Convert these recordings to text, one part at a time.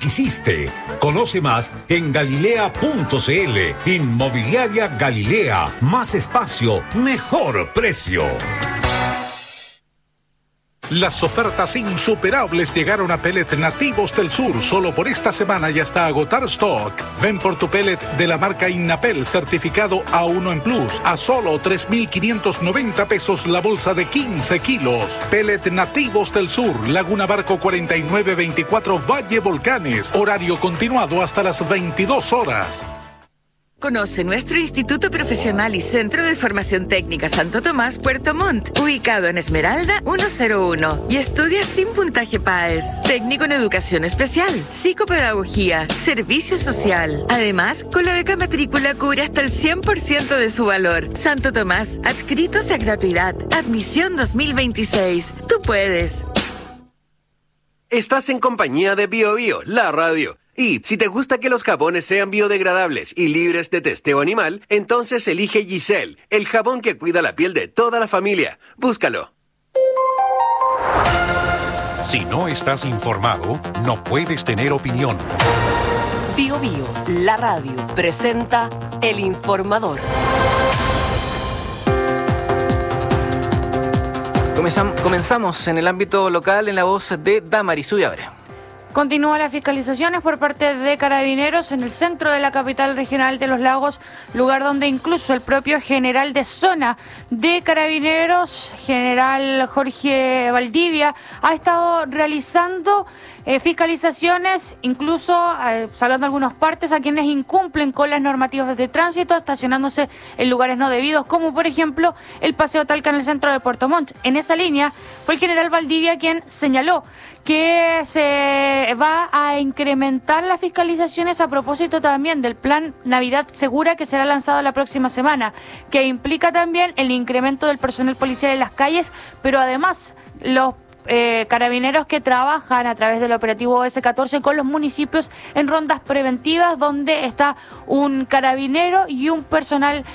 quisiste. Conoce más en galilea.cl. Inmobiliaria Galilea. Más espacio, mejor precio. Las ofertas insuperables llegaron a Pellet Nativos del Sur solo por esta semana y hasta agotar stock. Ven por tu pellet de la marca Innapel certificado A1 en Plus a solo 3.590 pesos la bolsa de 15 kilos. Pellet Nativos del Sur, Laguna Barco 4924 Valle Volcanes. Horario continuado hasta las 22 horas. Conoce nuestro Instituto Profesional y Centro de Formación Técnica Santo Tomás, Puerto Montt, ubicado en Esmeralda 101, y estudia sin puntaje PAES, técnico en educación especial, psicopedagogía, servicio social. Además, con la beca matrícula cubre hasta el 100% de su valor. Santo Tomás, adscritos a gratuidad, admisión 2026. Tú puedes. Estás en compañía de BioBio, la radio. Y si te gusta que los jabones sean biodegradables y libres de testeo animal, entonces elige Giselle, el jabón que cuida la piel de toda la familia. Búscalo. Si no estás informado, no puedes tener opinión. BioBio, la radio, presenta El Informador. Comenzamos en el ámbito local en la voz de Damaris Ullabre. Continúan las fiscalizaciones por parte de Carabineros en el centro de la capital regional de Los Lagos, lugar donde incluso el propio general de zona de Carabineros, general Jorge Valdivia, ha estado realizando fiscalizaciones, incluso sacando algunas partes a quienes incumplen con las normativas de tránsito, estacionándose en lugares no debidos, como por ejemplo el Paseo Talca en el centro de Puerto Montt. En esa línea fue el general Valdivia quien señaló que se va a incrementar las fiscalizaciones a propósito también del plan Navidad Segura que será lanzado la próxima semana, que implica también el incremento del personal policial en las calles, pero además los carabineros que trabajan a través del operativo S14 con los municipios en rondas preventivas, donde está un carabinero y un personal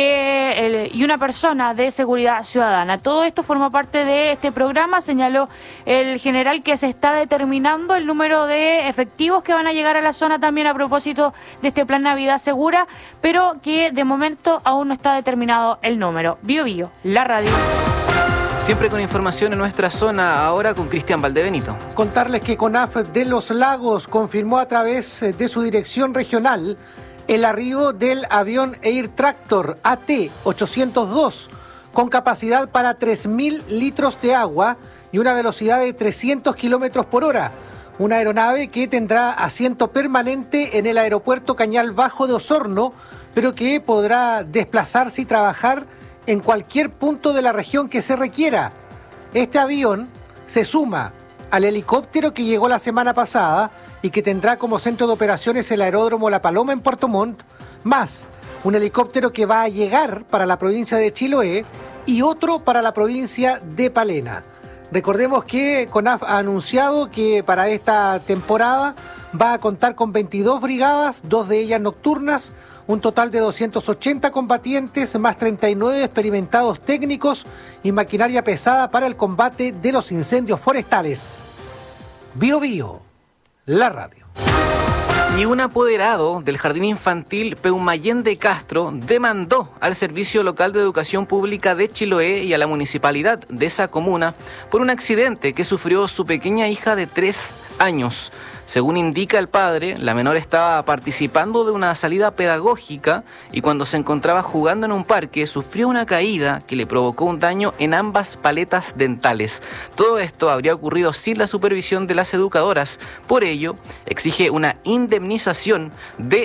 y una persona de seguridad ciudadana. Todo esto forma parte de este programa. Señaló el general que se está determinando el número de efectivos que van a llegar a la zona también a propósito de este plan Navidad Segura, pero que de momento aún no está determinado el número. BioBio, la radio. Siempre con información en nuestra zona, ahora con Cristian Valdebenito. Contarles que CONAF de Los Lagos confirmó a través de su dirección regional el arribo del avión Air Tractor AT-802 con capacidad para 3.000 litros de agua y una velocidad de 300 kilómetros por hora. Una aeronave que tendrá asiento permanente en el aeropuerto Cañal Bajo de Osorno, pero que podrá desplazarse y trabajar en cualquier punto de la región que se requiera. Este avión se suma al helicóptero que llegó la semana pasada y que tendrá como centro de operaciones el aeródromo La Paloma en Puerto Montt, más un helicóptero que va a llegar para la provincia de Chiloé y otro para la provincia de Palena. Recordemos que CONAF ha anunciado que para esta temporada va a contar con 22 brigadas, 2 de ellas nocturnas, un total de 280 combatientes, más 39 experimentados técnicos y maquinaria pesada para el combate de los incendios forestales. BioBio, la radio. Y un apoderado del Jardín Infantil Peumayén de Castro demandó al Servicio Local de Educación Pública de Chiloé y a la municipalidad de esa comuna por un accidente que sufrió su pequeña hija de 3 años. Según indica el padre, la menor estaba participando de una salida pedagógica y cuando se encontraba jugando en un parque sufrió una caída que le provocó un daño en ambas paletas dentales. Todo esto habría ocurrido sin la supervisión de las educadoras. Por ello, exige una indemnización de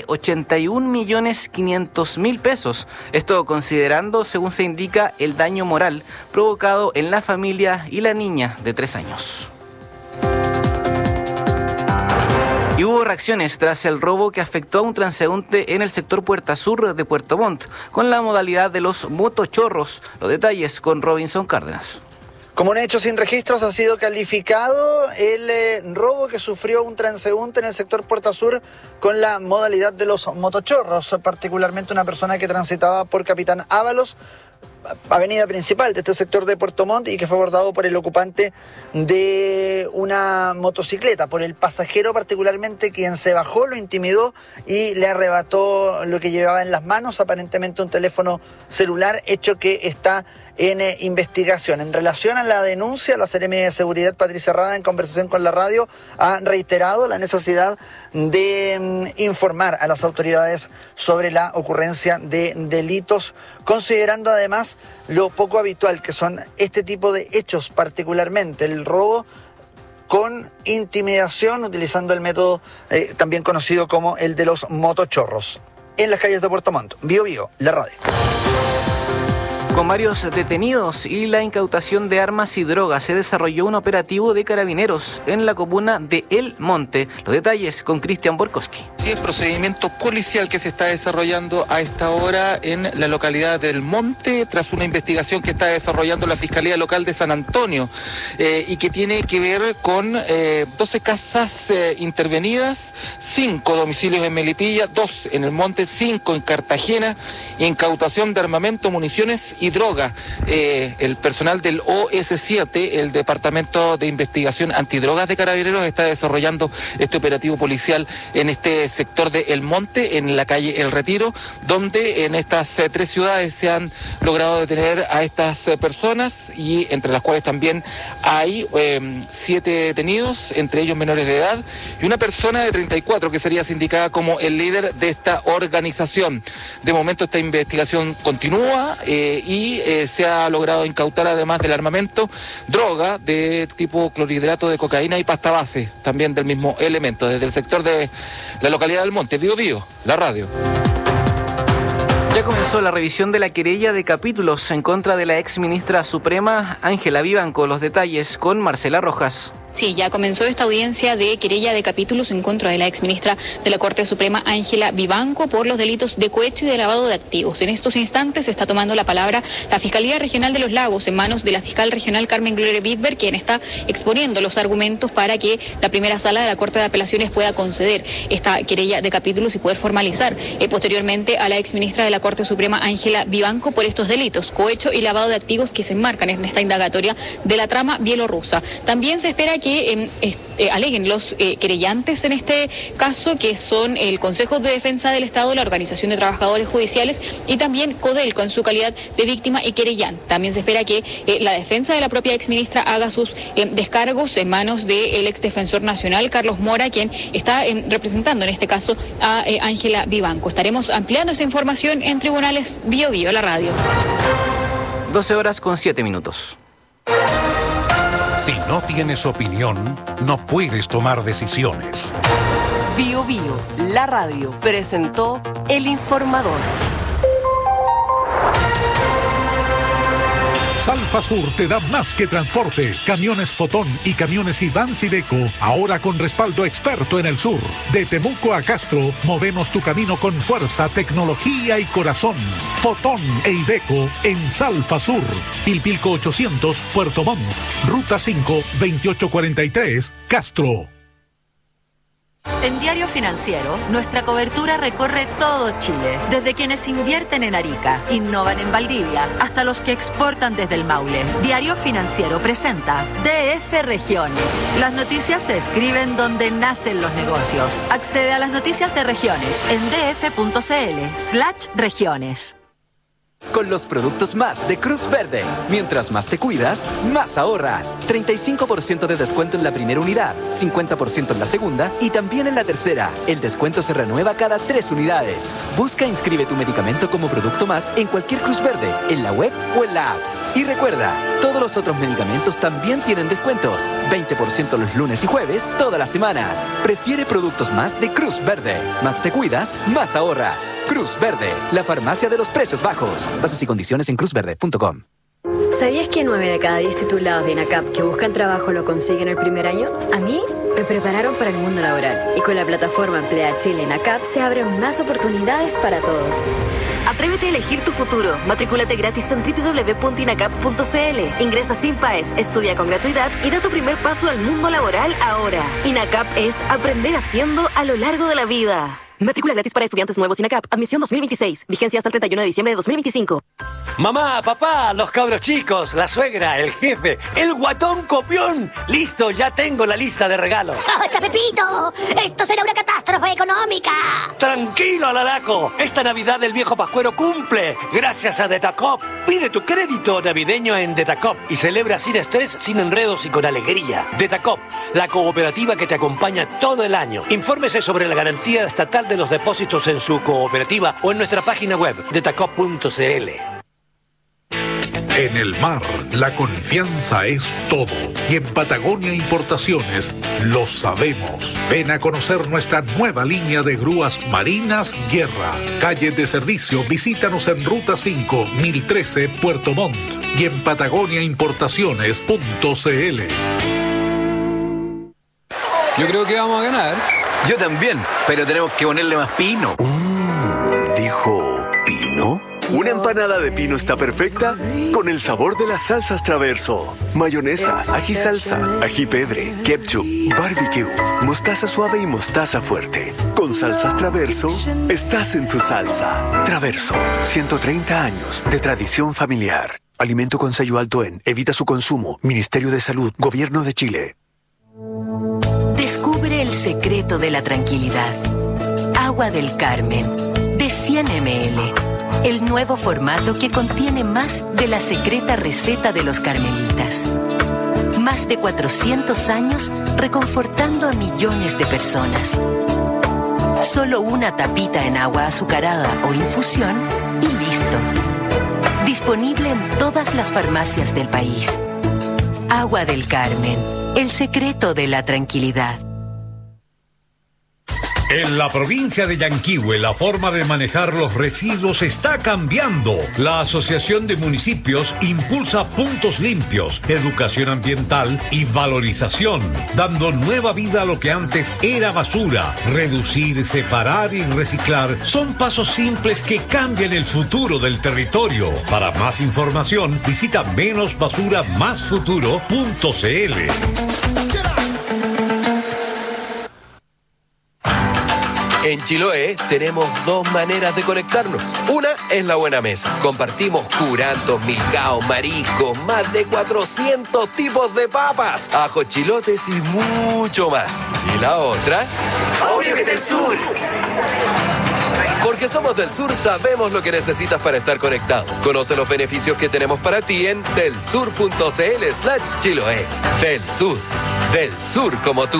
81.500.000 pesos. Esto considerando, según se indica, el daño moral provocado en la familia y la niña de 3 años. Y hubo reacciones tras el robo que afectó a un transeúnte en el sector Puerta Sur de Puerto Montt, con la modalidad de los motochorros. Los detalles con Robinson Cárdenas. Como un hecho sin registros ha sido calificado el robo que sufrió un transeúnte en el sector Puerta Sur con la modalidad de los motochorros, particularmente una persona que transitaba por Capitán Ábalos avenida principal de este sector de Puerto Montt y que fue abordado por el ocupante de una motocicleta, por el pasajero particularmente, quien se bajó, lo intimidó y le arrebató lo que llevaba en las manos, aparentemente un teléfono celular, hecho que está en investigación. En relación a la denuncia, la Seremi de Seguridad, Patricia Rada, en conversación con la radio, ha reiterado la necesidad de informar a las autoridades sobre la ocurrencia de delitos, considerando además lo poco habitual que son este tipo de hechos, particularmente el robo con intimidación, utilizando el método también conocido como el de los motochorros. En las calles de Puerto Montt, Bío Bío, la radio. Con varios detenidos y la incautación de armas y drogas, se desarrolló un operativo de carabineros en la comuna de El Monte. Los detalles con Cristian Borkowski. Sí, es procedimiento policial que se está desarrollando a esta hora en la localidad del Monte, tras una investigación que está desarrollando la Fiscalía Local de San Antonio y que tiene que ver con 12 casas intervenidas, 5 domicilios en Melipilla, 2 en El Monte, 5 en Cartagena, incautación de armamento, municiones y droga. El personal del OS7, el Departamento de Investigación Antidrogas de Carabineros, está desarrollando este operativo policial en este sector de El Monte, en la calle El Retiro, donde en estas 3 ciudades se han logrado detener a estas personas, y entre las cuales también hay 7 detenidos, entre ellos menores de edad, y una persona de 34 que sería sindicada como el líder de esta organización. De momento esta investigación continúa y se ha logrado incautar, además del armamento, droga de tipo clorhidrato de cocaína y pasta base, también del mismo elemento, desde el sector de la localidad del Monte. Bío Bío, la radio. Ya comenzó la revisión de la querella de capítulos en contra de la ex ministra suprema Ángela Vivanco. Los detalles con Marcela Rojas. Sí, ya comenzó esta audiencia de querella de capítulos en contra de la exministra de la Corte Suprema, Ángela Vivanco, por los delitos de cohecho y de lavado de activos. En estos instantes está tomando la palabra la Fiscalía Regional de los Lagos, en manos de la fiscal regional Carmen Gloria Bidberg, quien está exponiendo los argumentos para que la primera sala de la Corte de Apelaciones pueda conceder esta querella de capítulos y poder formalizar posteriormente a la exministra de la Corte Suprema, Ángela Vivanco, por estos delitos, cohecho y lavado de activos, que se enmarcan en esta indagatoria de la trama bielorrusa. También se espera que aleguen los querellantes en este caso, que son el Consejo de Defensa del Estado, la Organización de Trabajadores Judiciales y también Codelco en su calidad de víctima y querellante. También se espera que la defensa de la propia exministra haga sus descargos en manos del exdefensor nacional, Carlos Mora, quien está representando en este caso a Ángela Vivanco. Estaremos ampliando esta información en Tribunales. Bío Bío, la radio. 12:07. Si no tienes opinión, no puedes tomar decisiones. Bío Bío, la radio, presentó El Informador. Salfa Sur te da más que transporte. Camiones Fotón y camiones Iván Iveco, ahora con respaldo experto en el sur. De Temuco a Castro, movemos tu camino con fuerza, tecnología y corazón. Fotón e Iveco en Salfa Sur. Pilpilco 800, Puerto Montt. Ruta 5, 2843, Castro. En Diario Financiero, nuestra cobertura recorre todo Chile, desde quienes invierten en Arica, innovan en Valdivia, hasta los que exportan desde el Maule. Diario Financiero presenta DF Regiones. Las noticias se escriben donde nacen los negocios. Accede a las noticias de regiones en df.cl/regiones. Con los productos más de Cruz Verde. Mientras más te cuidas, más ahorras. 35% de descuento en la primera unidad, 50% en la segunda y también en la tercera. El descuento se renueva cada 3 unidades. Busca e inscribe tu medicamento como producto más en cualquier Cruz Verde, en la web o en la app. Y recuerda, todos los otros medicamentos también tienen descuentos. 20% los lunes y jueves, todas las semanas. Prefiere productos más de Cruz Verde. Más te cuidas, más ahorras. Cruz Verde, la farmacia de los precios bajos. Bases y condiciones en cruzverde.com. ¿Sabías que 9 de cada 10 titulados de INACAP que buscan trabajo lo consiguen el primer año? A mí me prepararon para el mundo laboral y con la plataforma Emplea Chile INACAP se abren más oportunidades para todos. Atrévete a elegir tu futuro. Matrículate gratis en www.inacap.cl. Ingresa sin PAES, estudia con gratuidad y da tu primer paso al mundo laboral ahora. INACAP es aprender haciendo a lo largo de la vida. Matrícula gratis para estudiantes nuevos INACAP. Admisión 2026. Vigencia hasta el 31 de diciembre de 2025. Mamá, papá, los cabros chicos, la suegra, el jefe, el guatón copión. Listo, ya tengo la lista de regalos. ¡Basta, Pepito! ¡Esto será una catástrofe económica! Tranquilo, Alalaco. Esta Navidad el viejo Pascuero cumple. Gracias a Detacop. Pide tu crédito navideño en Detacop y celebra sin estrés, sin enredos y con alegría. Detacop, la cooperativa que te acompaña todo el año. Infórmese sobre la garantía estatal de los depósitos en su cooperativa o en nuestra página web, detacop.cl. En el mar, la confianza es todo. Y en Patagonia Importaciones lo sabemos. Ven a conocer nuestra nueva línea de grúas marinas Guerra. Calle de servicio, visítanos en Ruta 5, 1013, Puerto Montt. Y en patagoniaimportaciones.cl. Yo creo que vamos a ganar. Yo también, pero tenemos que ponerle más pino. ¿Dijo pino? Una empanada de pino está perfecta con el sabor de las salsas Traverso. Mayonesa, ají salsa, ají pedre, ketchup, barbecue, mostaza suave y mostaza fuerte. Con salsas Traverso, estás en tu salsa. Traverso, 130 años de tradición familiar. Alimento con sello alto en Evita su consumo. Ministerio de Salud, Gobierno de Chile. Descubre el secreto de la tranquilidad. Agua del Carmen, de 100 ml. El nuevo formato que contiene más de la secreta receta de los carmelitas. Más de 400 años reconfortando a millones de personas. Solo una tapita en agua azucarada o infusión y listo. Disponible en todas las farmacias del país. Agua del Carmen, el secreto de la tranquilidad. En la provincia de Yanquihue, la forma de manejar los residuos está cambiando. La Asociación de Municipios impulsa puntos limpios, educación ambiental y valorización, dando nueva vida a lo que antes era basura. Reducir, separar y reciclar son pasos simples que cambian el futuro del territorio. Para más información, visita menosbasuramasfuturo.cl. En Chiloé tenemos dos maneras de conectarnos. Una es la buena mesa. Compartimos curantos, milcaos, mariscos, más de 400 tipos de papas, ajos, chilotes y mucho más. Y la otra... ¡Obvio que del sur! Porque somos del sur, sabemos lo que necesitas para estar conectado. Conoce los beneficios que tenemos para ti en delsur.cl/Chiloé. Del sur como tú.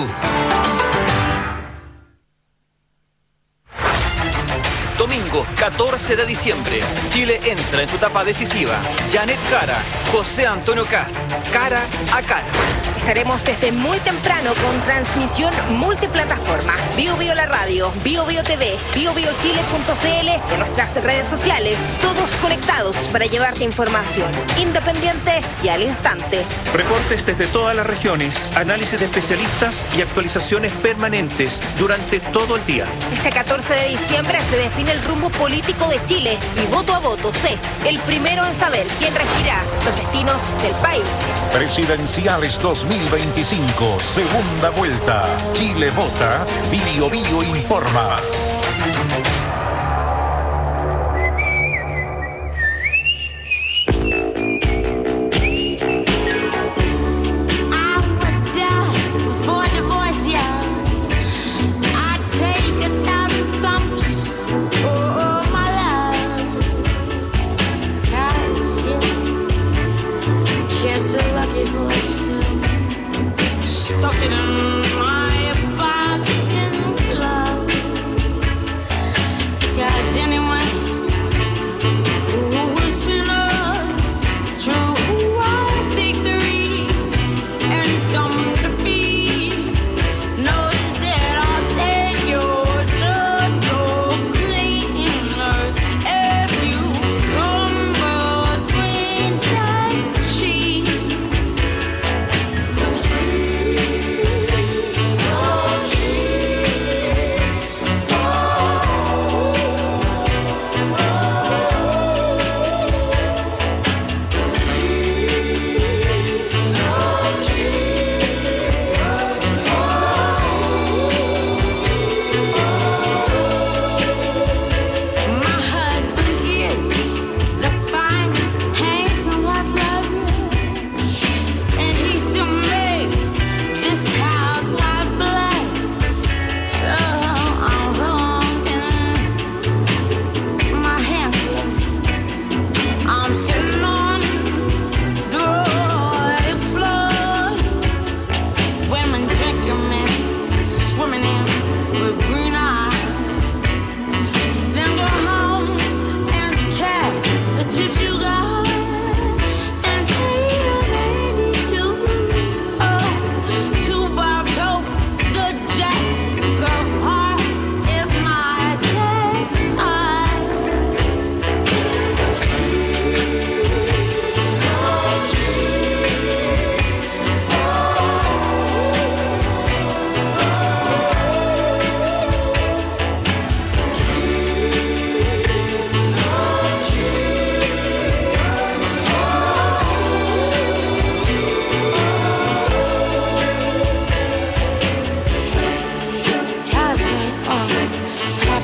Domingo 14 de diciembre, Chile entra en su etapa decisiva. Janet Jara, José Antonio Kast, cara a cara. Estaremos desde muy temprano con transmisión multiplataforma. Bio Bio la radio, Bio Bio TV, biobiochile.cl y nuestras redes sociales. Todos conectados para llevarte información independiente y al instante. Reportes desde todas las regiones, análisis de especialistas y actualizaciones permanentes durante todo el día. Este 14 de diciembre se define el rumbo político de Chile y voto a voto sé, el primero en saber quién regirá los destinos del país. Presidenciales 2025, segunda vuelta. Chile vota, Bio Bio informa. Stuck in my box in love.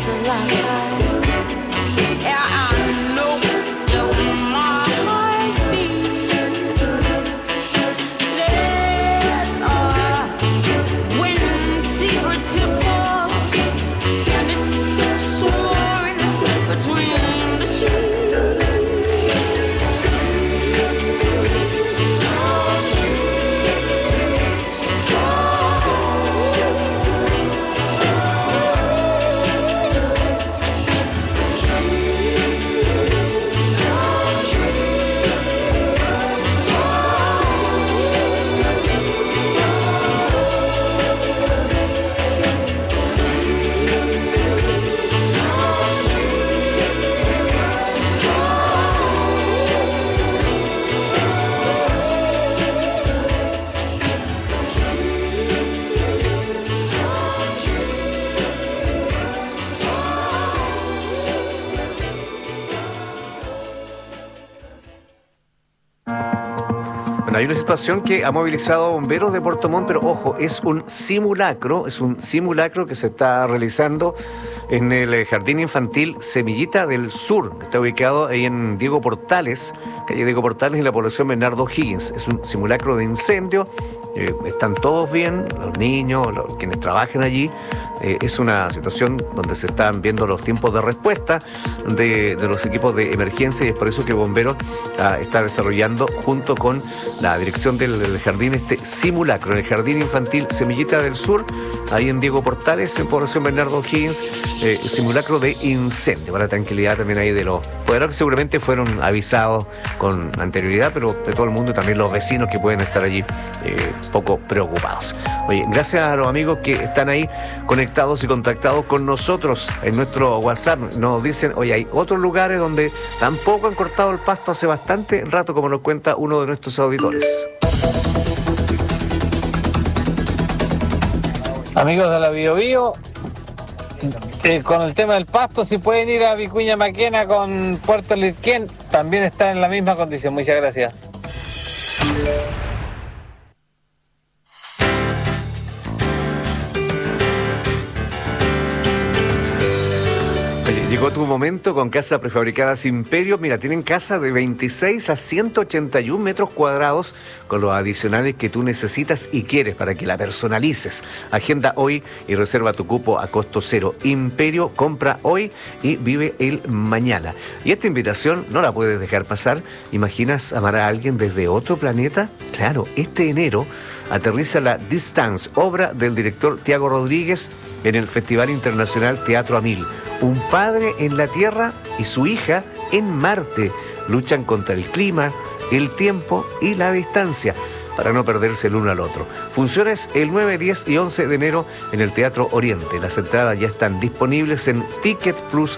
Hay una situación que ha movilizado a bomberos de Puerto Montt, pero ojo, es un simulacro que se está realizando en el Jardín Infantil Semillita del Sur, que está ubicado ahí en Diego Portales, calle Diego Portales, en la población Bernardo Higgins. Es un simulacro de incendio, están todos bien, los niños, quienes trabajan allí. Es una situación donde se están viendo los tiempos de respuesta de los equipos de emergencia, y es por eso que Bomberos está desarrollando junto con la dirección del jardín este simulacro en el Jardín Infantil Semillita del Sur, ahí en Diego Portales, en población Bernardo Higgins, simulacro de incendio, para la tranquilidad también ahí de los poderosos que seguramente fueron avisados con anterioridad, pero de todo el mundo y también los vecinos que pueden estar allí poco preocupados. Oye, gracias a los amigos que están ahí conectados y contactados con nosotros en nuestro WhatsApp. Nos dicen, oye, hay otros lugares donde tampoco han cortado el pasto hace bastante rato, como nos cuenta uno de nuestros auditores. Amigos de la Bio Bio, con el tema del pasto, si pueden ir a Vicuña Maquena con Puerto Lirquén, también está en la misma condición. Muchas gracias. Llegó tu momento con Casa Prefabricadas Imperio. Mira, tienen casa de 26 a 181 metros cuadrados con los adicionales que tú necesitas y quieres para que la personalices. Agenda hoy y reserva tu cupo a costo cero. Imperio, compra hoy y vive el mañana. Y esta invitación no la puedes dejar pasar. ¿Imaginas amar a alguien desde otro planeta? Claro, este enero aterriza la Distance, obra del director Tiago Rodríguez, en el Festival Internacional Teatro a Mil. Un padre en la Tierra y su hija en Marte luchan contra el clima, el tiempo y la distancia para no perderse el uno al otro. Funciones el 9, 10 y 11 de enero en el Teatro Oriente. Las entradas ya están disponibles en ticketplus.cl.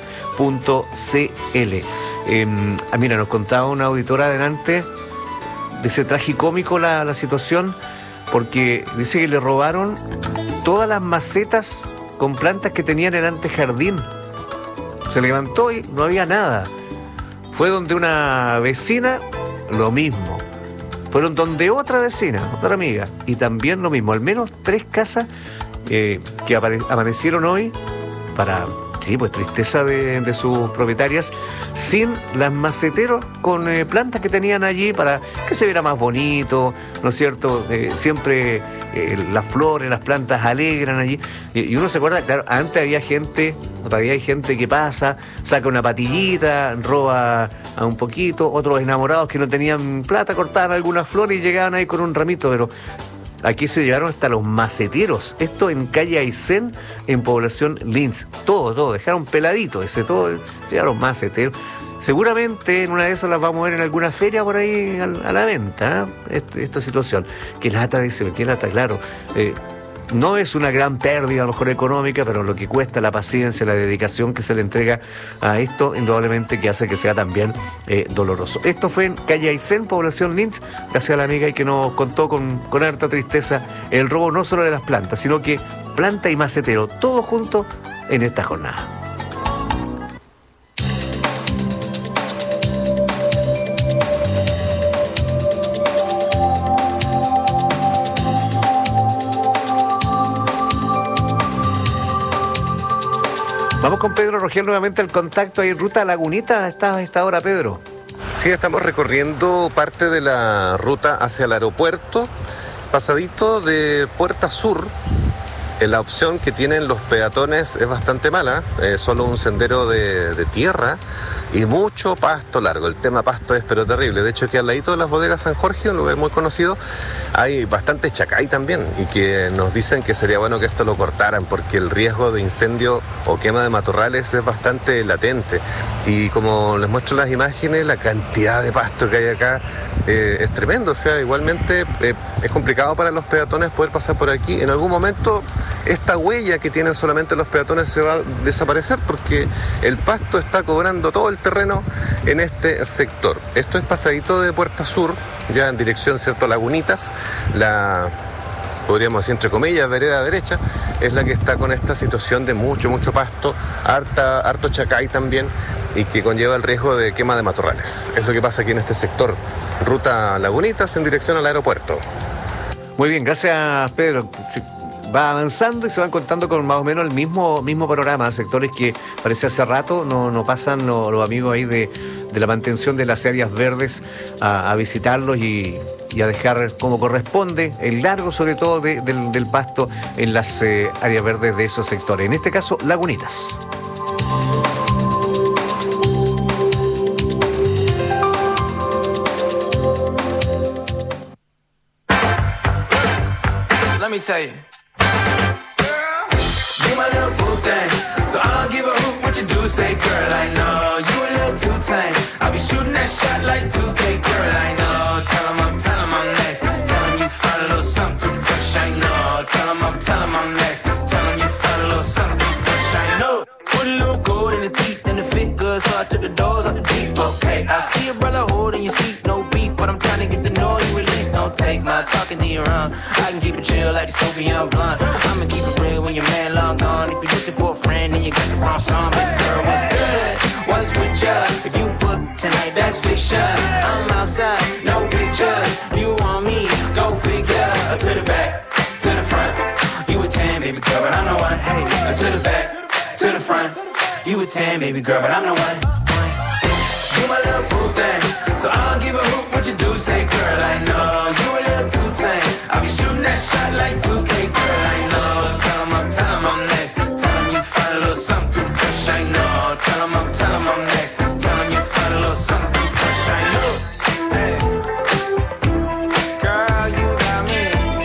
Mira, nos contaba una auditora adelante de ese tragicómico la situación, porque dice que le robaron todas las macetas con plantas que tenían en el antejardín. Se levantó y no había nada. Fue donde una vecina, lo mismo. Fueron donde otra vecina, otra amiga, y también lo mismo. Al menos 3 casas que amanecieron hoy para, sí, pues tristeza de sus propietarias, sin las maceteros con plantas que tenían allí para que se viera más bonito, ¿no es cierto? Siempre las flores, las plantas alegran allí. Y uno se acuerda, claro, antes había gente, todavía hay gente que pasa, saca una patillita, roba a un poquito, otros enamorados que no tenían plata, cortaban algunas flores y llegaban ahí con un ramito, pero aquí se llevaron hasta los maceteros. Esto en calle Aysén, en población Lins. Todo, dejaron peladito todo, se llevaron maceteros. Seguramente en una de esas las vamos a ver en alguna feria por ahí a la venta, esta situación. Qué lata, dice, qué lata, claro. No es una gran pérdida a lo mejor económica, pero lo que cuesta la paciencia, la dedicación que se le entrega a esto, indudablemente que hace que sea también doloroso. Esto fue en calle Aysén, población Lins, gracias a la amiga y que nos contó con harta tristeza el robo no solo de las plantas, sino que planta y macetero, todo junto en esta jornada. Vamos con Pedro Rogel nuevamente al contacto ahí en ruta Lagunita a esta hora, Pedro. Sí, estamos recorriendo parte de la ruta hacia el aeropuerto, pasadito de Puerta Sur. La opción que tienen los peatones es bastante mala, solo un sendero de tierra y mucho pasto largo. El tema pasto es pero terrible. De hecho, que al ladito de las bodegas San Jorge, un lugar muy conocido, hay bastante chacay también y que nos dicen que sería bueno que esto lo cortaran porque el riesgo de incendio o quema de matorrales es bastante latente. Y como les muestro las imágenes, la cantidad de pasto que hay acá es tremendo. O sea, igualmente es complicado para los peatones poder pasar por aquí. En algún momento esta huella que tienen solamente los peatones se va a desaparecer porque el pasto está cobrando todo el terreno en este sector. Esto es pasadito de Puerta Sur, ya en dirección, ¿cierto?, Lagunitas. La, podríamos decir entre comillas, vereda derecha, es la que está con esta situación de mucho pasto, harto chacay también, y que conlleva el riesgo de quema de matorrales. Es lo que pasa aquí en este sector, ruta Lagunitas en dirección al aeropuerto. Muy bien, gracias, Pedro. Va avanzando y se van contando con más o menos el mismo panorama, sectores que parece hace rato no pasan los amigos ahí de la mantención de las áreas verdes a visitarlos y a dejar como corresponde el largo sobre todo del pasto en las áreas verdes de esos sectores, en este caso Lagunitas. Let me tell you. You my little boo thing, so I don't give a hoot what you do. Say, girl, I know you a little too tame. I'll be shooting that shot like 2K, girl, I know. Tell 'em I'm next. Tell 'em you find a little something too fresh, I know. Tell 'em I'm next. Tell 'em you find a little something too fresh, I know. Put a little gold in the teeth and the fit good, so I took the doors out the deep. Okay, I see a brother holding your seat, no beef, but I'm trying to get to know you at least. Don't take my talking to your own. I can keep it chill like the Soviet blunt. I'ma keep it real when your man long gone. If you're looking for a friend, then you got the wrong song. But girl, what's good? What's with ya? If you book tonight, that's fiction. I'm outside, no pictures. You want me? Go figure. To the back, to the front. You a 10, baby girl, but I'm the one. Hey, to the back, to the front. You a 10, baby girl, but I'm the one. You my little boo thing, so I don't give a hoot what you do. Say, girl, I know you a little too tame. I'll be shooting that shot like 2K, girl, I know. Tell 'em I'm next. Tell 'em you find a little something too fresh, I know. Tell 'em I'm next. Tell 'em you find a little something too fresh, I know. Hey. Girl, you got me.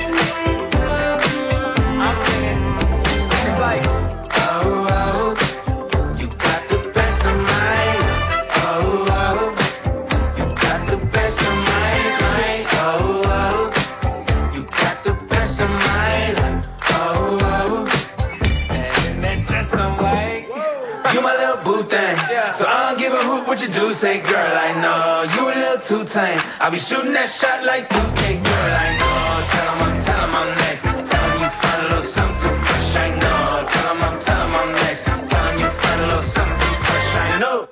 I'm singing. It's like, oh, oh, you got the best of mine. Oh, oh, you got the best of mine. Oh, oh, you got the best of mine. Oh, oh, and that dress on white. You my little boo thing, so I don't give a hoot what you do. Say, girl, I know you a little too tame. I'll be shooting that shot like 2K, girl, I know. Tell 'em I'm next. Tell 'em you find a little something too fresh, I know. Tell 'em I'm next. Tell 'em you find a little something too fresh, I know.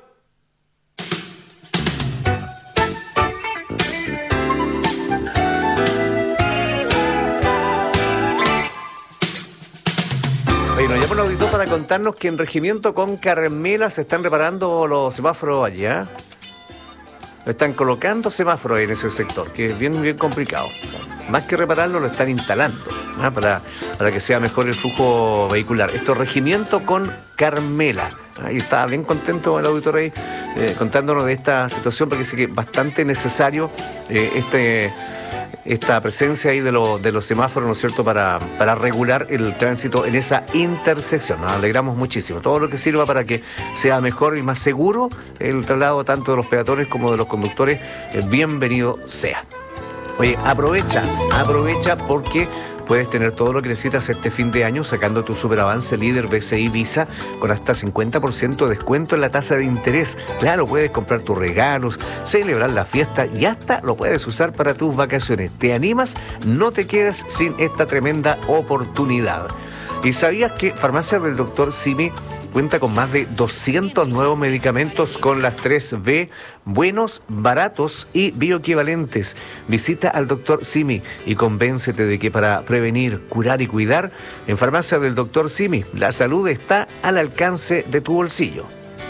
Bueno, ya por auditor para contarnos que en Regimiento con Carmela se están reparando los semáforos allá. Están colocando semáforos en ese sector, que es bien complicado. Más que repararlo, lo están instalando, ¿no? para que sea mejor el flujo vehicular. Esto es Regimiento con Carmela. Ahí está bien contento el auditor ahí contándonos de esta situación, porque sí que es bastante necesario esta presencia ahí de los semáforos, ¿no es cierto?, para regular el tránsito en esa intersección. Nos alegramos muchísimo. Todo lo que sirva para que sea mejor y más seguro el traslado tanto de los peatones como de los conductores, bienvenido sea. Oye, aprovecha porque puedes tener todo lo que necesitas este fin de año sacando tu superavance líder BCI Visa con hasta 50% de descuento en la tasa de interés. Claro, puedes comprar tus regalos, celebrar la fiesta y hasta lo puedes usar para tus vacaciones. ¿Te animas? No te quedes sin esta tremenda oportunidad. ¿Y sabías que Farmacias del Dr. Simi cuenta con más de 200 nuevos medicamentos con las 3B, buenos, baratos y bioequivalentes. Visita al Dr. Simi y convéncete de que para prevenir, curar y cuidar, en Farmacia del Dr. Simi, la salud está al alcance de tu bolsillo.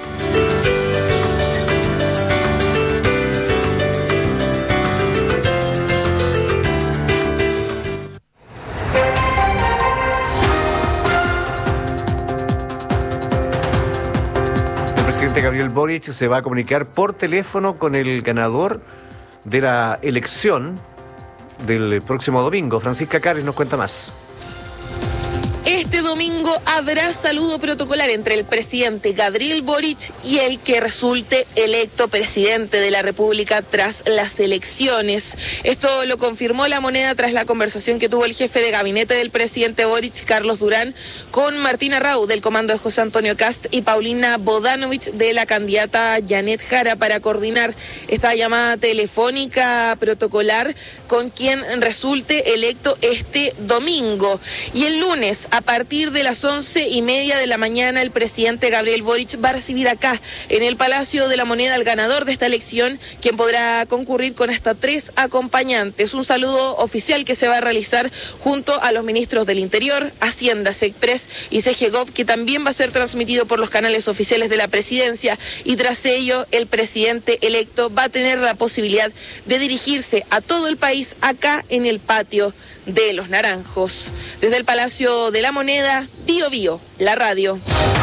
El presidente Gabriel Boric se va a comunicar por teléfono con el ganador de la elección del próximo domingo. Francisca Cares nos cuenta más. Este domingo habrá saludo protocolar entre el presidente Gabriel Boric y el que resulte electo presidente de la República tras las elecciones. Esto lo confirmó La Moneda tras la conversación que tuvo el jefe de gabinete del presidente Boric, Carlos Durán, con Martina Rau del comando de José Antonio Kast y Paulina Bodanovich de la candidata Janet Jara para coordinar esta llamada telefónica protocolar con quien resulte electo este domingo. Y el lunes, a partir de las 11:30 de la mañana, el presidente Gabriel Boric va a recibir acá, en el Palacio de la Moneda, al ganador de esta elección, quien podrá concurrir con hasta 3 acompañantes. Un saludo oficial que se va a realizar junto a los ministros del Interior, Hacienda, SECPRES y CGGOV, que también va a ser transmitido por los canales oficiales de la presidencia. Y tras ello, el presidente electo va a tener la posibilidad de dirigirse a todo el país acá en el patio de Los Naranjos. Desde el Palacio de la Moneda, Bío Bío, la radio.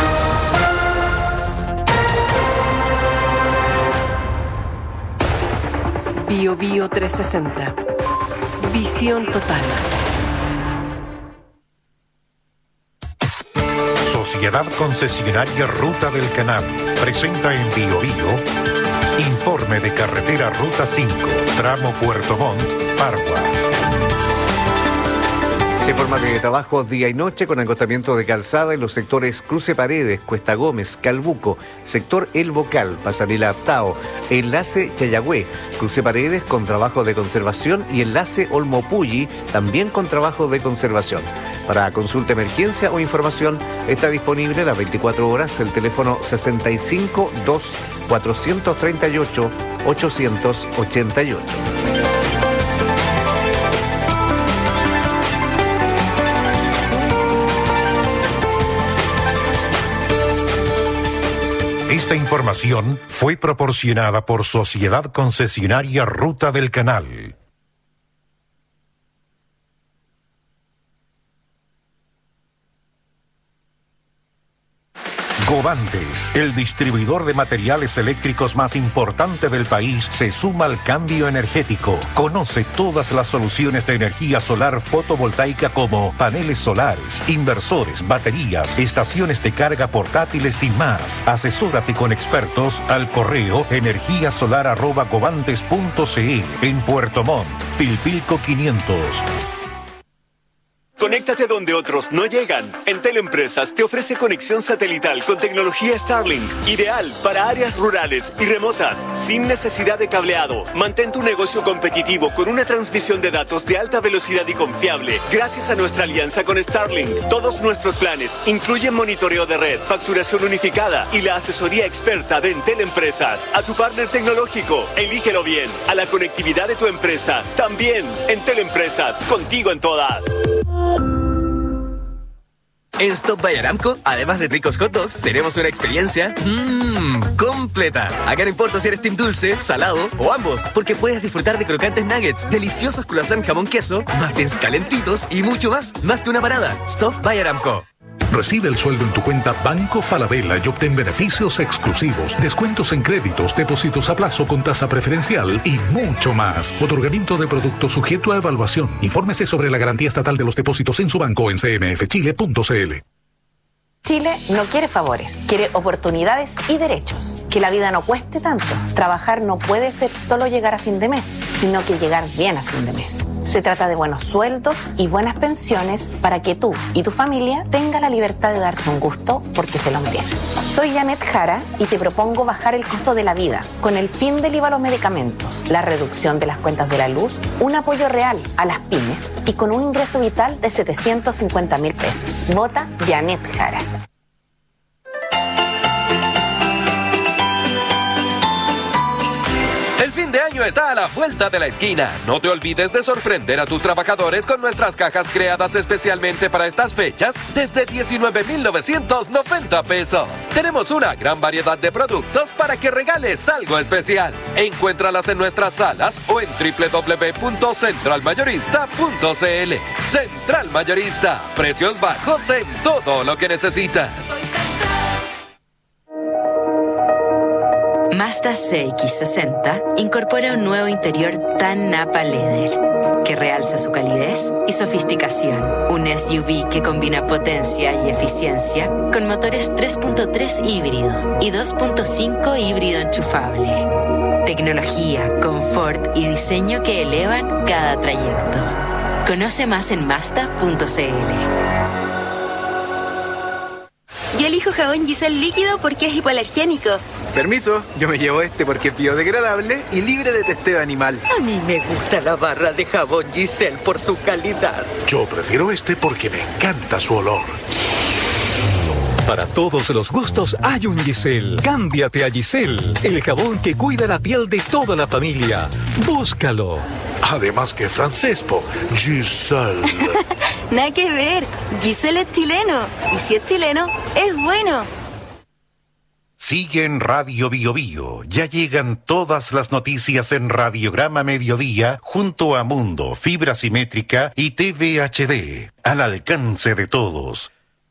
Bío Bío 360. Visión total. Sociedad Concesionaria Ruta del Canal presenta en Bío Bío informe de carretera Ruta 5, tramo Puerto Montt, Pargua. Se informa de trabajo día y noche con agotamiento de calzada en los sectores Cruce Paredes, Cuesta Gómez, Calbuco, sector El Bocal, Pasarela Tao, enlace Chayagüe, Cruce Paredes con trabajo de conservación y enlace Olmopulli también con trabajo de conservación. Para consulta, emergencia o información está disponible a las 24 horas el teléfono 65 2 438 888. Esta información fue proporcionada por Sociedad Concesionaria Ruta del Canal. Govantes, el distribuidor de materiales eléctricos más importante del país, se suma al cambio energético. Conoce todas las soluciones de energía solar fotovoltaica como paneles solares, inversores, baterías, estaciones de carga portátiles y más. Asesórate con expertos al correo energiasolar@govantes.cl en Puerto Montt, Pilpilco 500. Conéctate donde otros no llegan. Entel Empresas te ofrece conexión satelital con tecnología Starlink, ideal para áreas rurales y remotas, sin necesidad de cableado. Mantén tu negocio competitivo con una transmisión de datos de alta velocidad y confiable, gracias a nuestra alianza con Starlink. Todos nuestros planes incluyen monitoreo de red, facturación unificada y la asesoría experta de Entel Empresas. A tu partner tecnológico, elígelo bien. A la conectividad de tu empresa, también. Entel Empresas, contigo en todas. En Stop by Aramco, además de ricos hot dogs, tenemos una experiencia completa. Acá no importa si eres team dulce, salado o ambos, porque puedes disfrutar de crocantes nuggets, deliciosos croissant jamón queso, muffins calentitos y mucho más. Más que una parada. Stop by Aramco. Recibe el sueldo en tu cuenta Banco Falabella y obtén beneficios exclusivos, descuentos en créditos, depósitos a plazo con tasa preferencial y mucho más. Otorgamiento de productos sujeto a evaluación. Infórmese sobre la garantía estatal de los depósitos en su banco o en cmfchile.cl. Chile no quiere favores, quiere oportunidades y derechos. Que la vida no cueste tanto. Trabajar no puede ser solo llegar a fin de mes, sino que llegar bien a fin de mes. Se trata de buenos sueldos y buenas pensiones para que tú y tu familia tengan la libertad de darse un gusto porque se lo merecen. Soy Janet Jara y te propongo bajar el costo de la vida con el fin del IVA a los medicamentos, la reducción de las cuentas de la luz, un apoyo real a las pymes y con un ingreso vital de 750.000 pesos. Vota Janet Jara. año está a la vuelta de la esquina. No te olvides de sorprender a tus trabajadores con nuestras cajas creadas especialmente para estas fechas desde 19,990 pesos. Tenemos una gran variedad de productos para que regales algo especial. Encuéntralas en nuestras salas o en www.centralmayorista.cl. Central Mayorista. Precios bajos en todo lo que necesitas. Mazda CX-60 incorpora un nuevo interior tan Napa Leather que realza su calidez y sofisticación. Un SUV que combina potencia y eficiencia con motores 3.3 híbrido y 2.5 híbrido enchufable. Tecnología, confort y diseño que elevan cada trayecto. Conoce más en Mazda.cl. Yo elijo jabón Giselle líquido porque es hipoalergénico. Permiso, yo me llevo este porque es biodegradable y libre de testeo animal. A mí me gusta la barra de jabón Giselle por su calidad. Yo prefiero este porque me encanta su olor. Para todos los gustos hay un Giselle. Cámbiate a Giselle, el jabón que cuida la piel de toda la familia. Búscalo. Además que francés, Giselle. Nada que ver. Giselle es chileno. Y si es chileno, es bueno. Sigue en Radio Bio Bio. Ya llegan todas las noticias en Radiograma Mediodía junto a Mundo, Fibra Simétrica y TV HD. Al alcance de todos.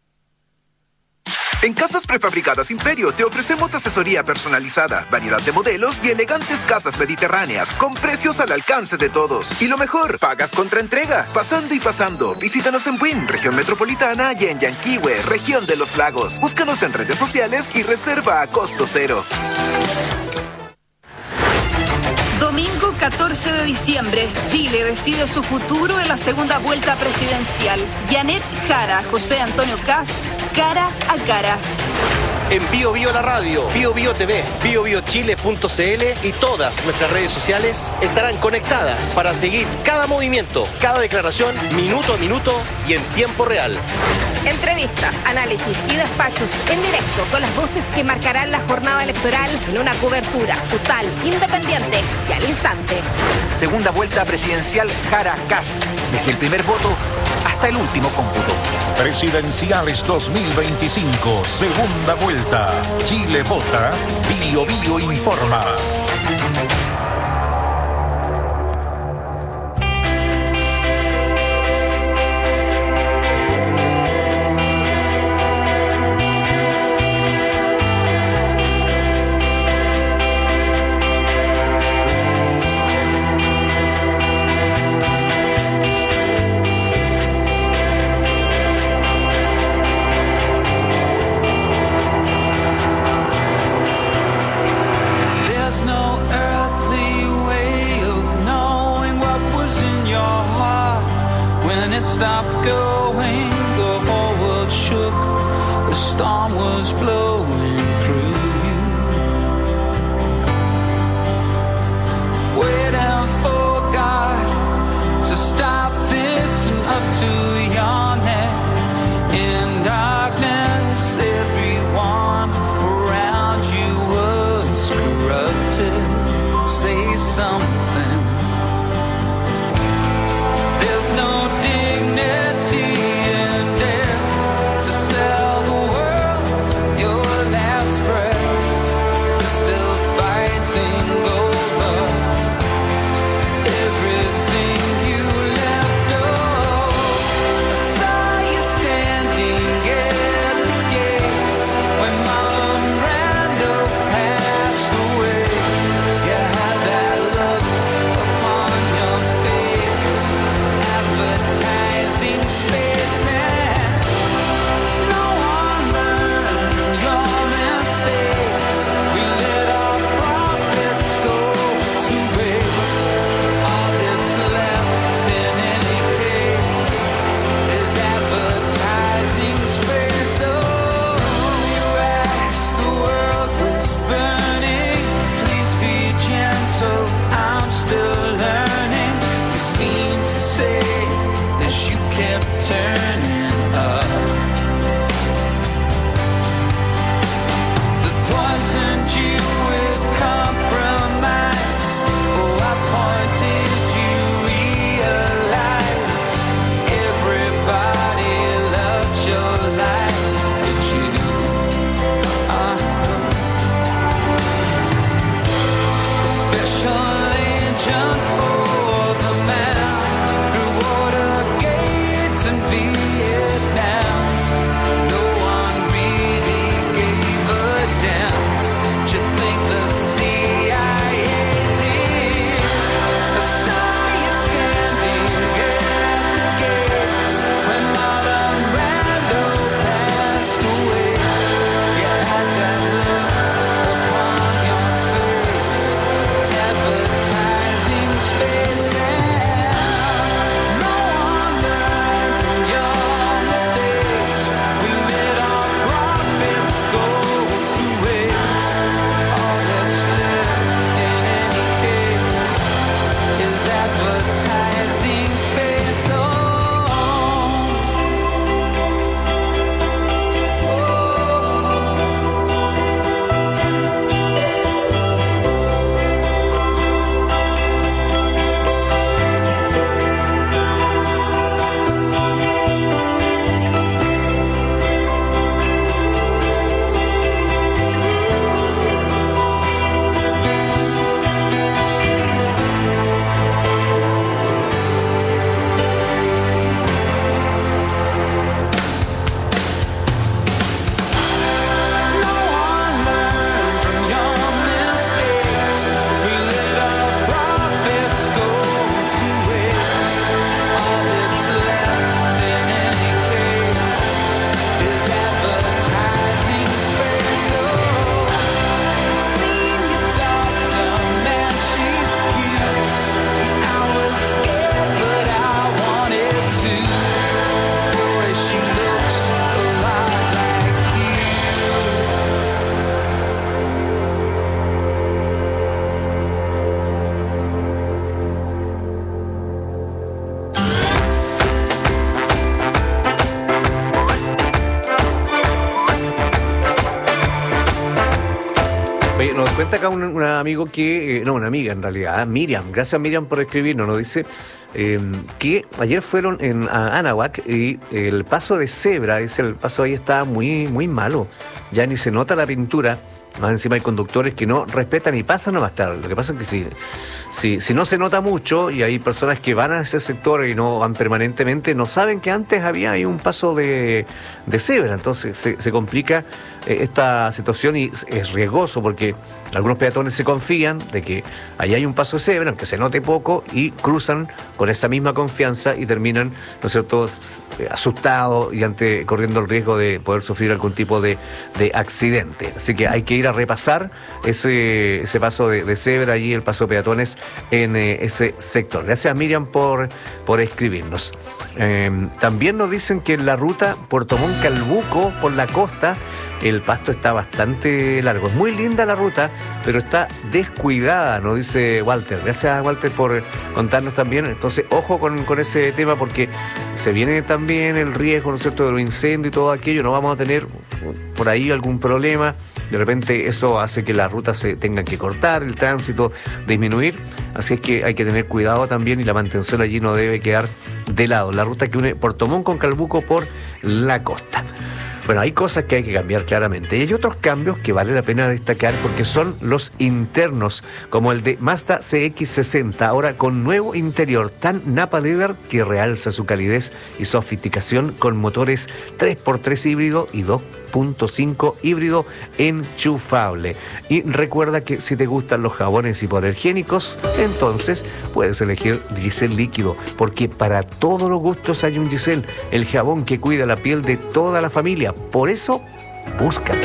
En Casas Prefabricadas Imperio te ofrecemos asesoría personalizada, variedad de modelos y elegantes casas mediterráneas con precios al alcance de todos. Y lo mejor, pagas contra entrega, pasando y pasando. Visítanos en Buin, región metropolitana, y en Yanquihue, región de los lagos. Búscanos en redes sociales y reserva a costo cero. Domingo 14 de diciembre, Chile decide su futuro en la segunda vuelta presidencial. Janet Jara, José Antonio Kast, cara a cara. En Bio Bio la radio, Bio Bio TV, biobiochile.cl y todas nuestras redes sociales estarán conectadas para seguir cada movimiento, cada declaración, minuto a minuto y en tiempo real. Entrevistas, análisis y despachos en directo con las voces que marcarán la jornada electoral en una cobertura total, independiente y al instante. Segunda vuelta presidencial Jara Kast. Desde el primer voto hasta el último cómputo. Presidenciales 2025, segunda vuelta. Chile vota, Bio Bio informa. Look Oye, nos cuenta acá un amigo que, una amiga en realidad, Miriam, gracias Miriam por escribirnos, nos dice que ayer fueron a Anahuac y el paso de cebra, dice, el paso ahí está muy, muy malo, ya ni se nota la pintura, más encima hay conductores que no respetan y pasan nomás, claro, lo que pasa es que si no se nota mucho y hay personas que van a ese sector y no van permanentemente, no saben que antes había ahí un paso de cebra, entonces se complica esta situación y es riesgoso porque algunos peatones se confían de que ahí hay un paso de cebra, aunque se note poco, y cruzan con esa misma confianza y terminan, ¿no es cierto?, asustados y corriendo el riesgo de poder sufrir algún tipo de accidente. Así que hay que ir a repasar ese paso de cebra allí, el paso de peatones en ese sector. Gracias Miriam por escribirnos. También nos dicen que en la ruta Puerto Montt Calbuco por la costa el pasto está bastante largo. Es muy linda la ruta, pero está descuidada, nos dice Walter. Gracias Walter por contarnos también. Entonces, ojo con ese tema porque se viene también el riesgo, ¿no es cierto?, de los incendios y todo aquello. No vamos a tener por ahí algún problema. De repente eso hace que la ruta se tenga que cortar, el tránsito disminuir. Así es que hay que tener cuidado también y la mantención allí no debe quedar de lado. La ruta que une Puerto Montt con Calbuco por la costa. Bueno, hay cosas que hay que cambiar claramente y hay otros cambios que vale la pena destacar porque son los internos, como el de Mazda CX-60, ahora con nuevo interior tan Napa Leather que realza su calidez y sofisticación con motores 3x3 híbrido y 2.5 híbrido enchufable. Y recuerda que si te gustan los jabones hipoalergénicos, entonces puedes elegir Giselle líquido, porque para todos los gustos hay un Giselle, el jabón que cuida la piel de toda la familia. Por eso, búscalo.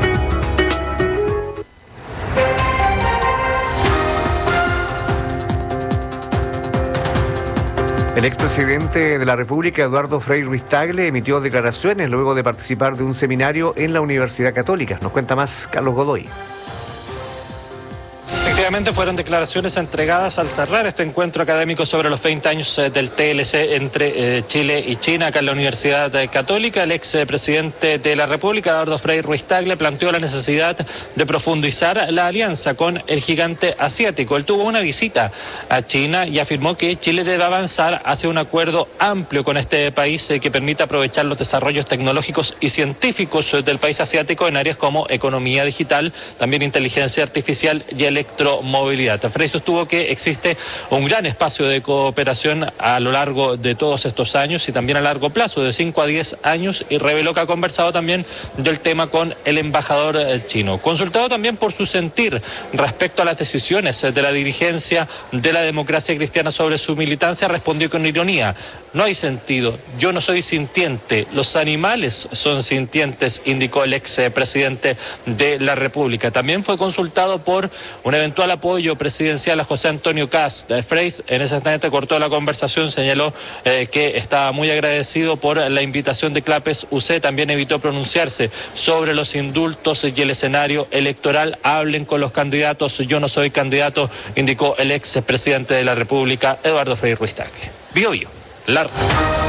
El expresidente de la República, Eduardo Frei Ruiz-Tagle, emitió declaraciones luego de participar de un seminario en la Universidad Católica. Nos cuenta más Carlos Godoy. Efectivamente fueron declaraciones entregadas al cerrar este encuentro académico sobre los 20 años del TLC entre Chile y China acá en la Universidad Católica. El expresidente de la República, Eduardo Frei Ruiz-Tagle, planteó la necesidad de profundizar la alianza con el gigante asiático. Él tuvo una visita a China y afirmó que Chile debe avanzar hacia un acuerdo amplio con este país que permita aprovechar los desarrollos tecnológicos y científicos del país asiático en áreas como economía digital, también inteligencia artificial y electromovilidad. Frei sostuvo que existe un gran espacio de cooperación a lo largo de todos estos años y también a largo plazo, de 5 a 10 años, y reveló que ha conversado también del tema con el embajador chino. Consultado también por su sentir respecto a las decisiones de la dirigencia de la Democracia Cristiana sobre su militancia, respondió con ironía: no hay sentido, yo no soy sintiente, los animales son sintientes, indicó el expresidente de la República. También fue consultado por un eventual apoyo presidencial a José Antonio Kast. Frei en ese instante cortó la conversación, señaló que estaba muy agradecido por la invitación de Clapes UC, también evitó pronunciarse sobre los indultos y el escenario electoral. Hablen con los candidatos, yo no soy candidato, indicó el expresidente de la República, Eduardo Frei Ruiz-Tagle. Bio Bio, la radio.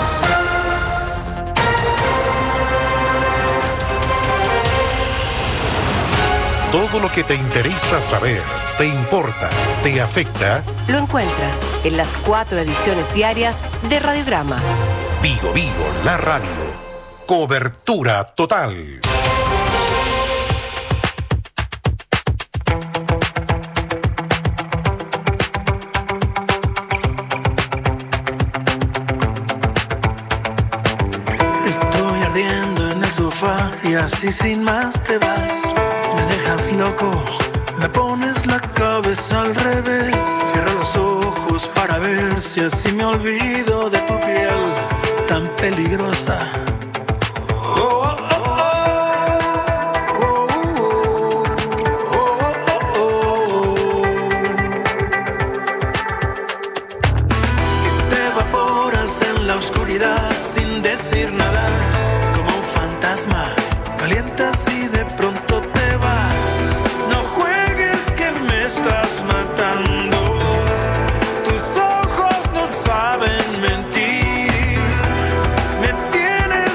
Todo lo que te interesa saber, te importa, te afecta, lo encuentras en las 4 ediciones diarias de Radiograma. Bio Bio, la radio. Cobertura total. Estoy ardiendo en el sofá y así sin más te vas. Me dejas loco, me pones la cabeza al revés. Cierro los ojos para ver si así me olvido de tu piel tan peligrosa. Y te evaporas en la oscuridad sin decir nada, como un fantasma. Calientas y de pronto te vas. No juegues que me estás matando. Tus ojos no saben mentir. Me tienes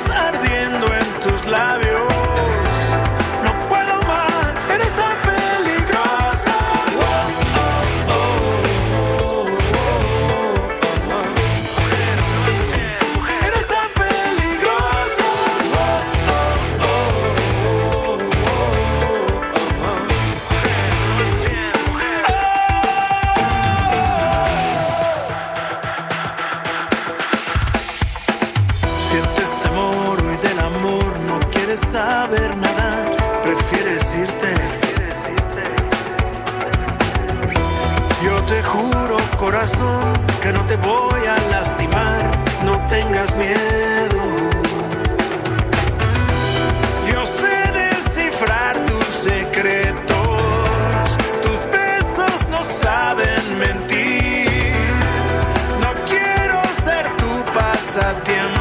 corazón que no te voy a lastimar, no tengas miedo. Yo sé descifrar tus secretos, tus besos no saben mentir. No quiero ser tu pasatiempo.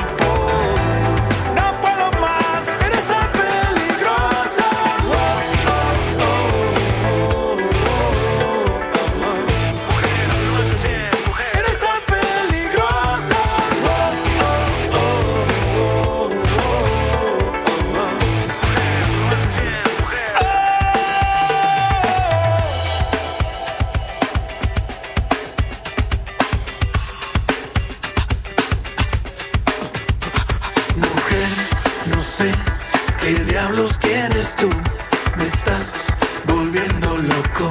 Tú me estás volviendo loco.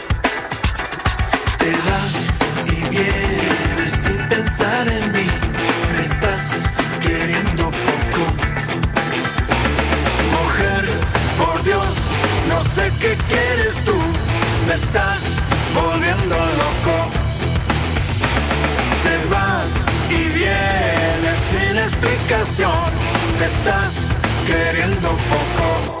Te vas y vienes sin pensar en mí. Me estás queriendo poco. Mujer, por Dios, no sé qué quieres tú. Me estás volviendo loco. Te vas y vienes sin explicación. Me estás queriendo poco.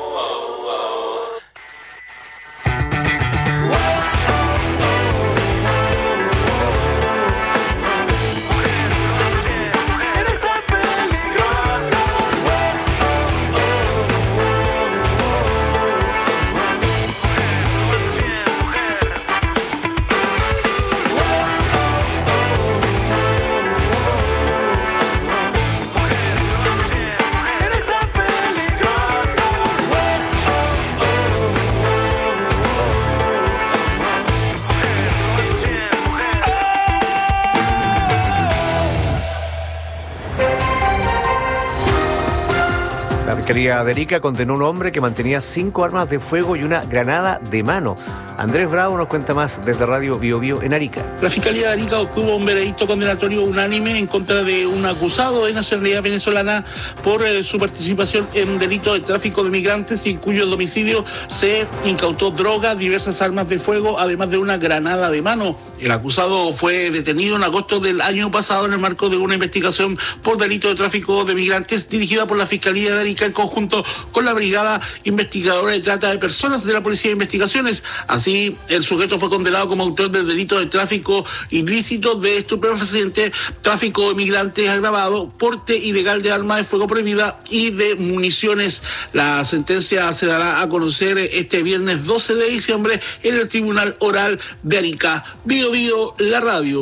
La Fiscalía de Arica condenó a un hombre que mantenía 5 armas de fuego y una granada de mano. Andrés Bravo nos cuenta más desde Radio Bio Bio en Arica. La Fiscalía de Arica obtuvo un veredicto condenatorio unánime en contra de un acusado de nacionalidad venezolana por su participación en delito de tráfico de migrantes y en cuyo domicilio se incautó droga, diversas armas de fuego, además de una granada de mano. El acusado fue detenido en agosto del año pasado en el marco de una investigación por delito de tráfico de migrantes dirigida por la Fiscalía de Arica en conjunto con la Brigada Investigadora de Trata de Personas de la Policía de Investigaciones. Así, el sujeto fue condenado como autor del delito de tráfico ilícito de estupefacientes, tráfico de migrantes agravado, porte ilegal de arma de fuego prohibida y de municiones. La sentencia se dará a conocer este viernes 12 de diciembre en el Tribunal Oral de Arica. Bio Bio, la radio.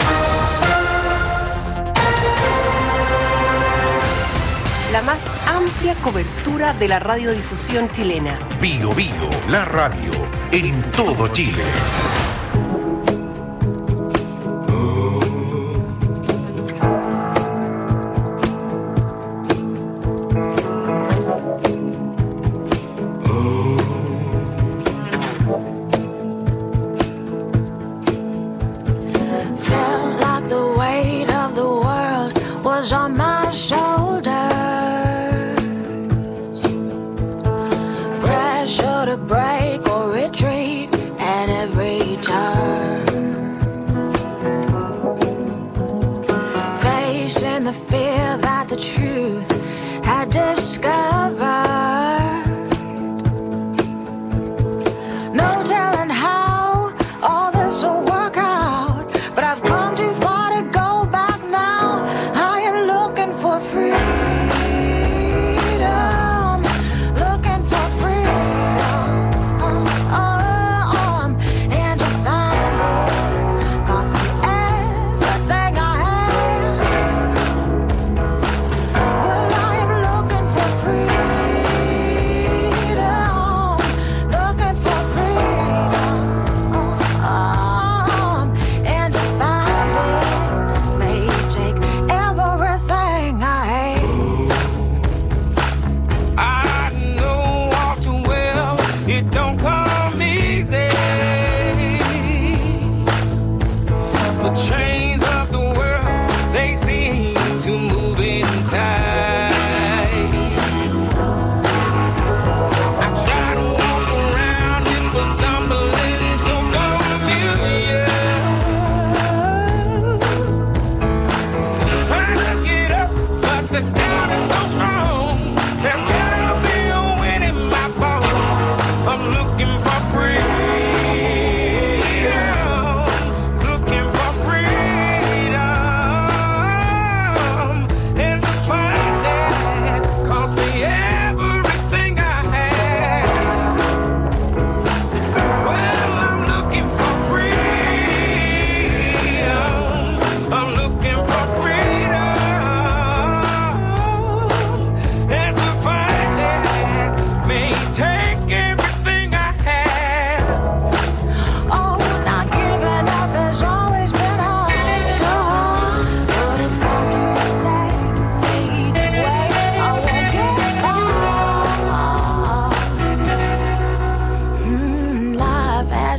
La más amplia cobertura de la radiodifusión chilena. Bio Bio, la radio, en todo Chile. Felt like the weight of the world was on my shoulders. Pressure to break or retreat at every turn. Facing the fear that the truth had discovered. No telling how all this will work out, but I've come too far to go back now. I am looking for freedom, looking for freedom.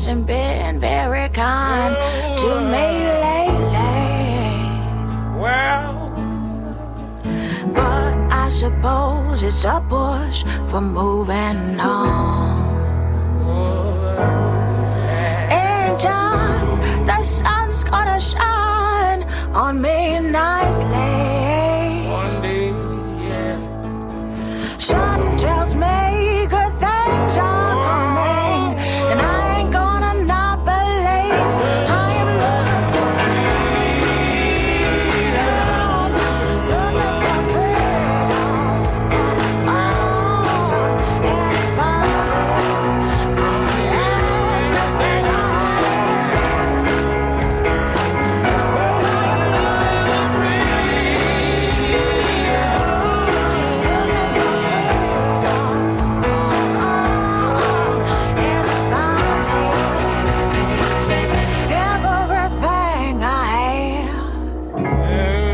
hasn't been very kind to me lately. Well, but I suppose it's a push for moving on. In time, the sun's gonna shine on me nicely. One day, yeah. Something tells me good things are coming, and I ain't gonna not believe. I am looking for freedom, looking for freedom. Oh, and if I do, must be everything I am. Looking for freedom, looking for everything I am.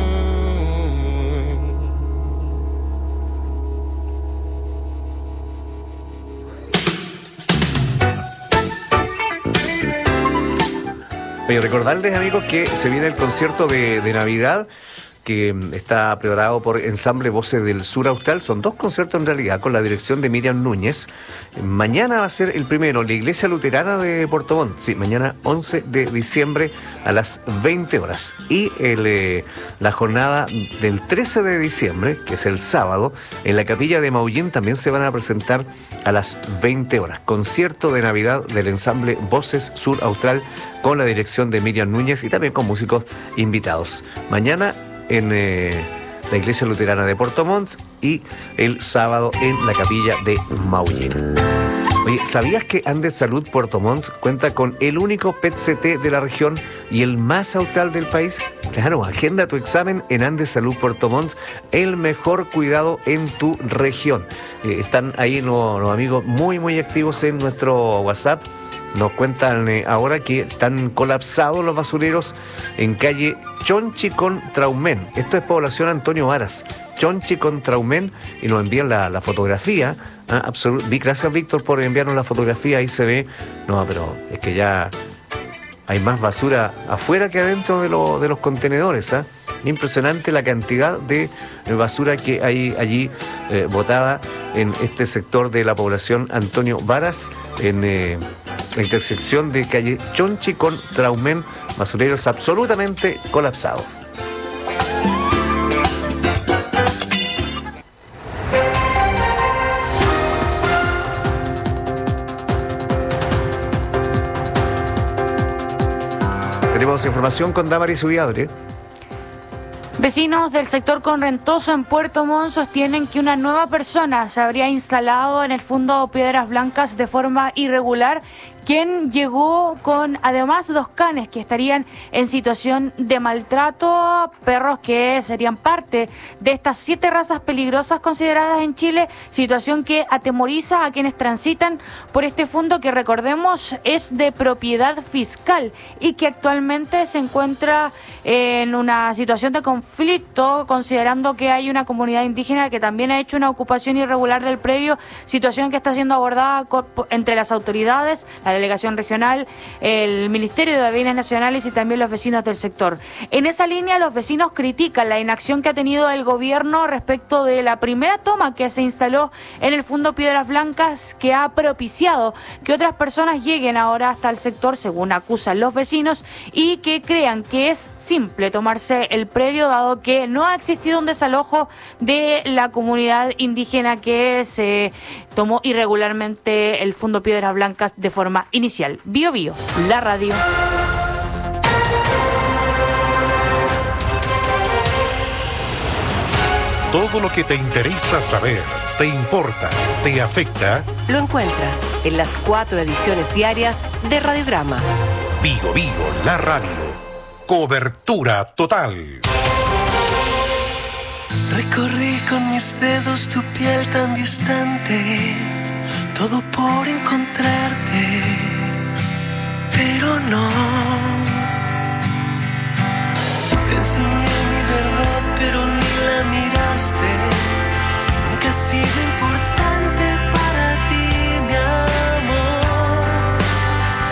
Oye, recordarles, amigos, que se viene el concierto de Navidad que está preparado por Ensamble Voces del Sur Austral. Son 2 conciertos en realidad, con la dirección de Miriam Núñez. Mañana va a ser el primero en la Iglesia Luterana de Puerto Montt. Sí, mañana 11 de diciembre a las 20 horas. Y la jornada del 13 de diciembre, que es el sábado, en la Capilla de Maullín también se van a presentar a las 20 horas. Concierto de Navidad del Ensamble Voces Sur Austral con la dirección de Miriam Núñez y también con músicos invitados. Mañana en la Iglesia Luterana de Puerto Montt y el sábado en la Capilla de Maullín. Oye, ¿sabías que Andes Salud Puerto Montt cuenta con el único PET-CT de la región y el más austral del país? Claro, agenda tu examen en Andes Salud Puerto Montt, el mejor cuidado en tu región. Están ahí los amigos muy activos en nuestro WhatsApp. Nos cuentan ahora que están colapsados los basureros en calle Chonchi con Traumén. Esto es población Antonio Varas. Chonchi con Traumén, y nos envían la fotografía. Gracias, Víctor, por enviarnos la fotografía. Ahí se ve. No, pero es que ya hay más basura afuera que adentro de los contenedores. Impresionante la cantidad de basura que hay allí botada en este sector de la población Antonio Varas, en la intersección de calle Chonchi con Traumén. Basureros absolutamente colapsados. Tenemos información con Damaris Ubiadre. Vecinos del sector Conrentoso en Puerto Montt sostienen que una nueva persona se habría instalado en el fondo Piedras Blancas de forma irregular, quien llegó con además 2 canes que estarían en situación de maltrato, perros que serían parte de estas 7 razas peligrosas consideradas en Chile, situación que atemoriza a quienes transitan por este fondo que, recordemos, es de propiedad fiscal y que actualmente se encuentra en una situación de conflicto, considerando que hay una comunidad indígena que también ha hecho una ocupación irregular del predio, situación que está siendo abordada entre las autoridades, la delegación regional, el Ministerio de Bienes Nacionales y también los vecinos del sector. En esa línea, los vecinos critican la inacción que ha tenido el gobierno respecto de la primera toma que se instaló en el fondo Piedras Blancas, que ha propiciado que otras personas lleguen ahora hasta el sector, según acusan los vecinos, y que crean que es simple tomarse el predio, dado que no ha existido un desalojo de la comunidad indígena que se tomó irregularmente el fondo Piedras Blancas de forma inicial. Bio Bio, la radio. Todo lo que te interesa saber, te importa, te afecta, lo encuentras en las 4 ediciones diarias de Radiograma. Bio Bio, la radio. Cobertura total. Recorrí con mis dedos tu piel tan distante, todo por encontrarte, pero no. Te enseñé mi verdad, pero ni la miraste. Nunca ha sido importante para ti, mi amor.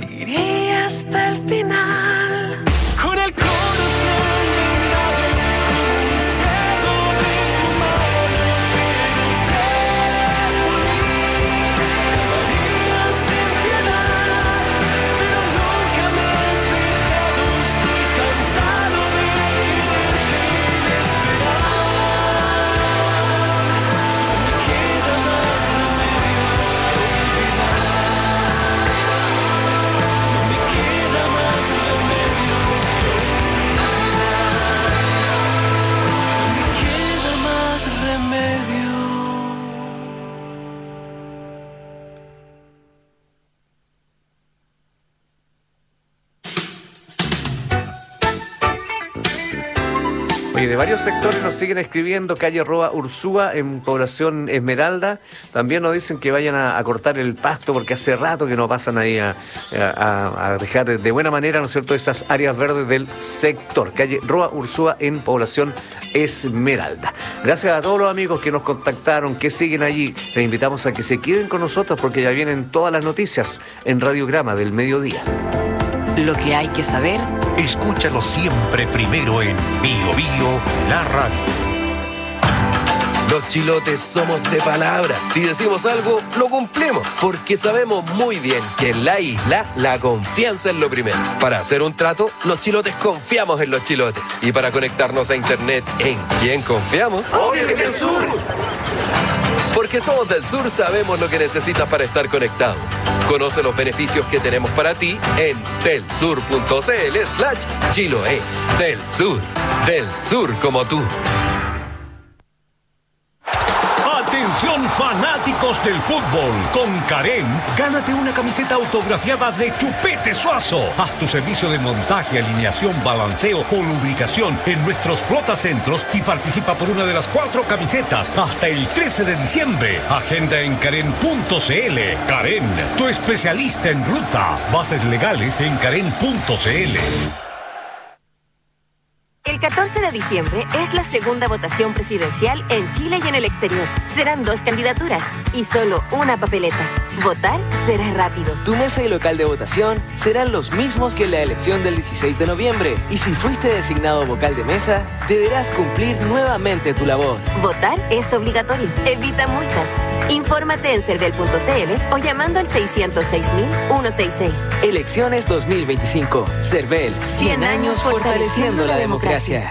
seguiré hasta el final. Con el corazón vendado, como un cebo de tu mano. Serás por mí, cada día sin piedad. Pero nunca me has dejado, estoy cansado de quererte y de esperar. No me queda más remedio que olvidar. No me queda más remedio que olvidar. No me queda más remedio. Oye, de varios sectores nos siguen escribiendo, calle Roa Ursúa en población Esmeralda. También nos dicen que vayan a cortar el pasto porque hace rato que no pasan ahí a dejar de buena manera, ¿no es cierto?, esas áreas verdes del sector. Calle Roa Ursúa en población Esmeralda. Gracias a todos los amigos que nos contactaron, que siguen allí. Les invitamos a que se queden con nosotros porque ya vienen todas las noticias en Radiograma del Mediodía. Lo que hay que saber. Escúchalo siempre primero en Bio Bio, la radio. Los chilotes somos de palabra. Si decimos algo, lo cumplimos. Porque sabemos muy bien que en la isla la confianza es lo primero. Para hacer un trato, los chilotes confiamos en los chilotes. Y para conectarnos a internet, ¿en quién confiamos? ¡Obvio que del sur! Porque somos del sur, sabemos lo que necesitas para estar conectado. Conoce los beneficios que tenemos para ti en telsur.cl/Chiloé. Del sur como tú. Atención fanáticos del fútbol, con Karen, gánate una camiseta autografiada de Chupete Suazo. Haz tu servicio de montaje, alineación, balanceo o lubricación en nuestros flotacentros y participa por una de las 4 camisetas hasta el 13 de diciembre. Agenda en karen.cl. Karen, tu especialista en ruta. Bases legales en karen.cl. El 14 de diciembre es la segunda votación presidencial en Chile y en el exterior. Serán 2 candidaturas y solo una papeleta. Votar será rápido. Tu mesa y local de votación serán los mismos que en la elección del 16 de noviembre. Y si fuiste designado vocal de mesa, deberás cumplir nuevamente tu labor. Votar es obligatorio. Evita multas. Infórmate en cervel.cl o llamando al 606.166. Elecciones 2025. Cervel, 100 años fortaleciendo la democracia.